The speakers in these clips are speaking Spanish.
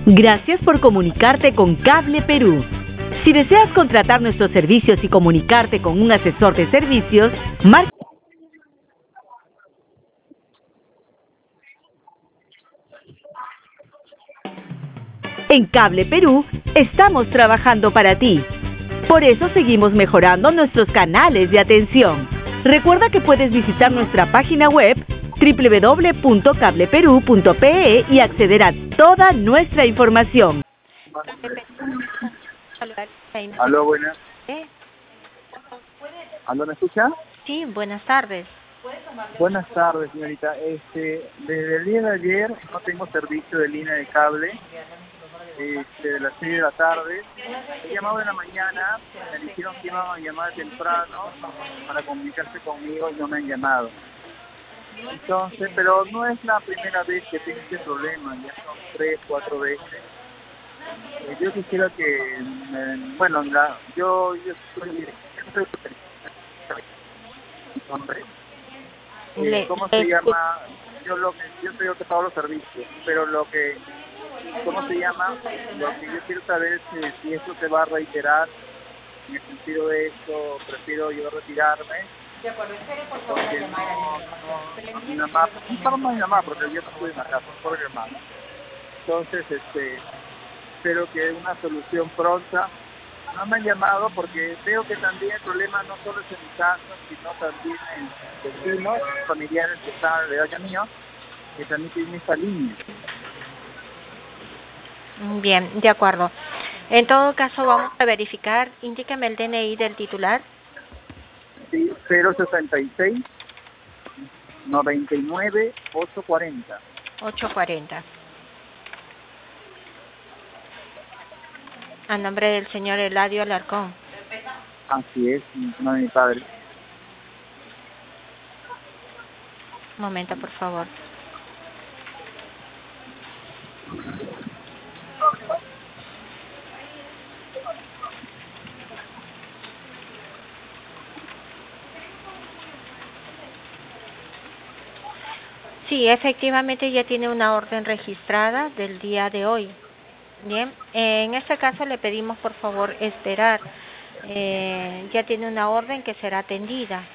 Gracias por comunicarte con Cable Perú. Si deseas contratar nuestros servicios y comunicarte con un asesor de servicios, marca. En Cable Perú estamos trabajando para ti. Por eso seguimos mejorando nuestros canales de atención. Recuerda que puedes visitar nuestra página web www.cableperú.pe y acceder a toda nuestra información. Aló, buenas. ¿Aló, me escucha? Sí, buenas tardes. Buenas tardes, señorita. Desde el día de ayer no tengo servicio de línea de cable. De las 6 de la tarde. He llamado en la mañana, me dijeron que iban a llamar temprano para comunicarse conmigo y no me han llamado. Entonces, pero no es la primera vez que tengo este problema, ya son 3, 4 veces. Yo quisiera que, yo soy hombre. ¿Cómo se llama? Yo soy el que pago los servicios, pero ¿cómo se llama? Lo que yo quiero saber es si esto se va a reiterar. En el sentido de esto, prefiero yo retirarme. Porque mi mamá, porque yo no estoy en la casa, por mi hermano. Entonces, espero que una solución pronta. No me han llamado porque veo que también el problema no solo es en mi casa, sino también en vecinos, familiares que están alrededor de mío, que también tienen esta línea. Bien, de acuerdo. En todo caso, vamos a verificar. Indíqueme el DNI del titular. Sí, 066 99 840. 840. A nombre del señor Eladio Alarcón. Así es, no de mi padre. Un momento, por favor. Sí, efectivamente ya tiene una orden registrada del día de hoy. Bien, en este caso le pedimos por favor esperar. Ya tiene una orden que será atendida.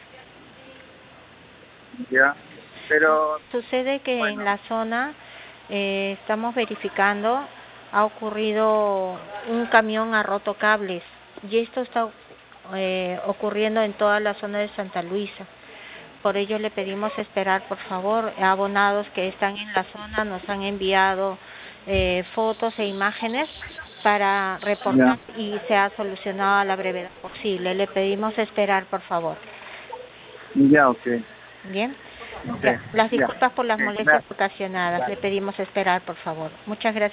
Ya, pero... Sucede que bueno, en la zona estamos verificando, ha ocurrido un camión ha roto cables y esto está ocurriendo en toda la zona de Santa Luisa. Por ello le pedimos esperar, por favor. Abonados que están en la zona nos han enviado fotos e imágenes para reportar y se ha solucionado a la brevedad posible. Le pedimos esperar, por favor. Ya, ok. Bien. Okay. Las disculpas por las molestias ocasionadas. Le pedimos esperar, por favor. Muchas gracias.